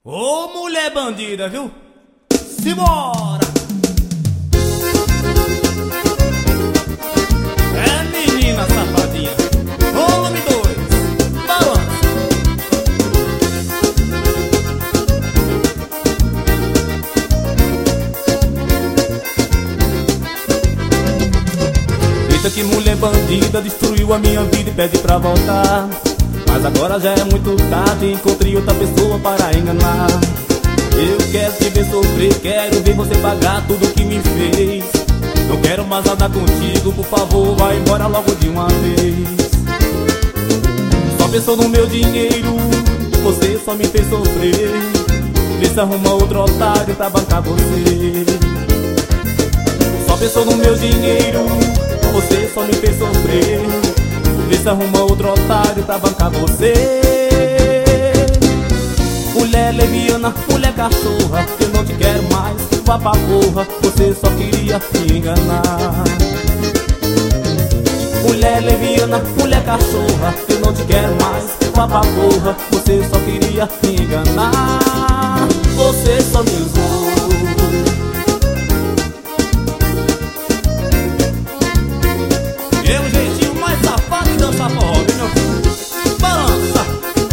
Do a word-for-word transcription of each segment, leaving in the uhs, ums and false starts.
Ô mulher bandida, viu? Simbora! É menina safadinha. Volume dois. Balança. Eita, que mulher bandida, destruiu a minha vida e pede pra voltar. Mas agora já é muito tarde, encontrei outra pessoa para enganar. Eu quero te ver sofrer, quero ver você pagar tudo que me fez. Não quero mais andar contigo, por favor, vai embora logo de uma vez. Só pensou no meu dinheiro, você só me fez sofrer. Vê se arruma outro otário pra bancar você. Só pensou no meu dinheiro, você só me fez sofrer. Vê se arruma outro otário pra bancar você. Mulher leviana, mulher cachorra, eu não te quero mais, vá pra porra, você só queria me enganar. Mulher leviana, mulher cachorra, eu não te quero mais, vá pra porra, você só queria me enganar. Você só me usou. É o jeitinho mais safado de dançar forró, viu, meu filho? Balança!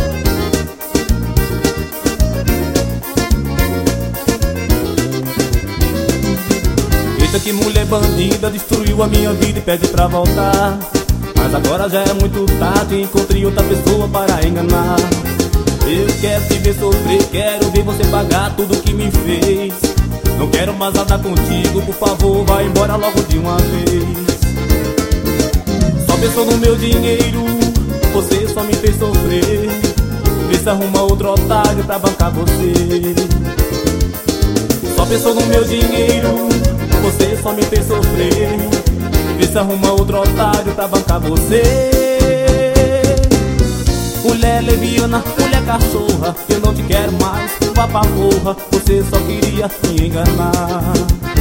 Eita, que mulher bandida, destruiu a minha vida e pede pra voltar. Mas agora já é muito tarde, encontrei outra pessoa para enganar. Eu quero te ver sofrer, quero ver você pagar tudo que me fez. Não quero mais andar contigo, por favor, vai embora logo de uma vez. Só pensou no meu dinheiro, você só me fez sofrer. Vê se arruma outro otário pra bancar você. Só pensou no meu dinheiro, você só me fez sofrer. Vê se arruma outro otário pra bancar você. Mulher leviana, mulher cachorra, eu não te quero mais, vá pra porra, você só queria me enganar.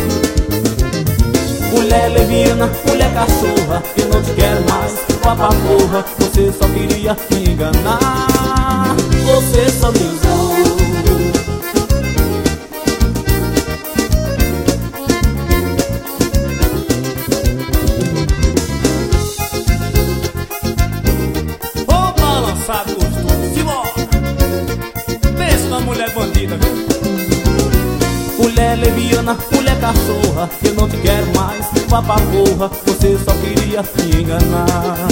Mulher leviana, mulher cachorra, eu não te quero mais, vá pra porra, você só queria me enganar. Você só me usou. Gostoso, simbora! Pensa na mulher bandida, viu? Mulher leviana, mulher cachorra, eu não te quero mais, vá pra porra, você só queria me enganar.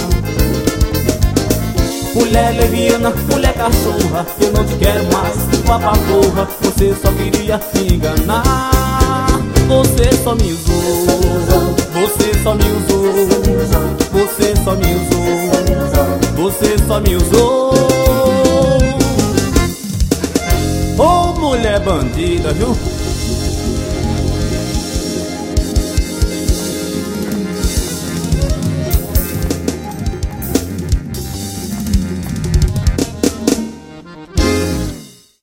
Mulher leviana, mulher cachorra, eu não te quero mais, vá pra porra, você só queria me enganar. Você só me usou, você só me usou, você só me usou, você só me usou. Ô mulher bandida, viu?